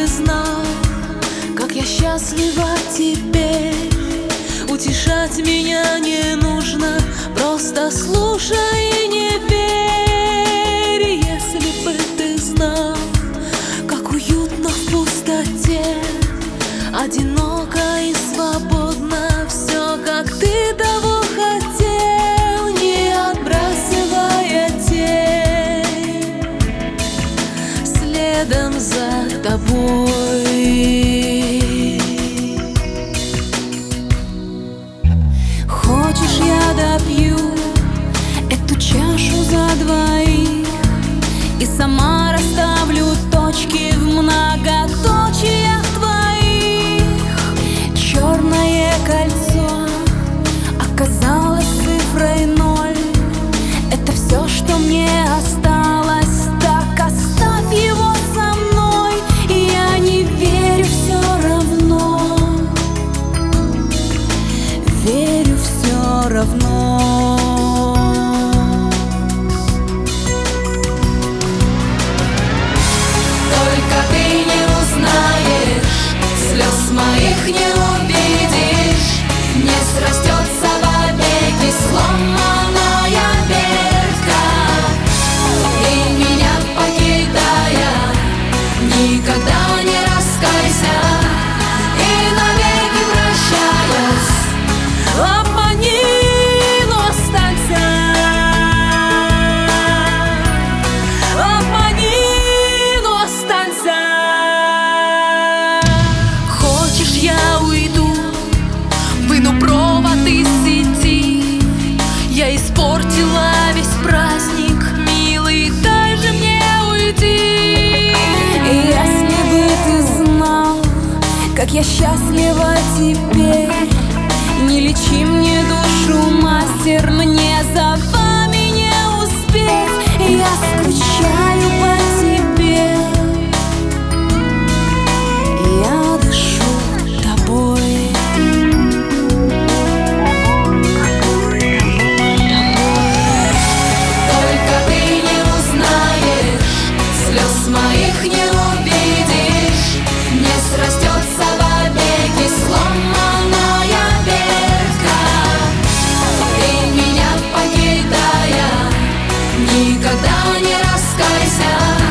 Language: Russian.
ты знал, как я счастлива теперь. Утешать меня не нужно, просто слушай и не верь. Если бы ты знал, как уютно в пустоте, одиноко и свободно, все, как ты того хотел, не отбрасывая тень, следом за тобой. Хочешь, я допью эту чашу за двоих и сама расставлю точки в многоточиях твоих. Черное кольцо оказалось цифрой 0. Это все, что мне осталось. Так оставь его со мной, и я не верю все равно. Верю все равно. Только ты не узнаешь, слез моих не увидишь, не срастется вовеки сломанная ветка. И меня покидая, никогда не раскайся, и навеки прощаясь, обмани, но останься. Обмани, но останься. Хочешь, я уйду, выну провод из сети. Я испортила весь праздник, милый, дай же мне уйти. Если бы ты знал, как я счастлива теперь, не лечи мне душу, мастер, мне за вами не успеть. Я скучаю по тебе, я дышу тобой. Только ты не узнаешь, слез моих не увидишь, не срастется вовеки сломанная ветка. Ты меня покидая, никогда не раскайся.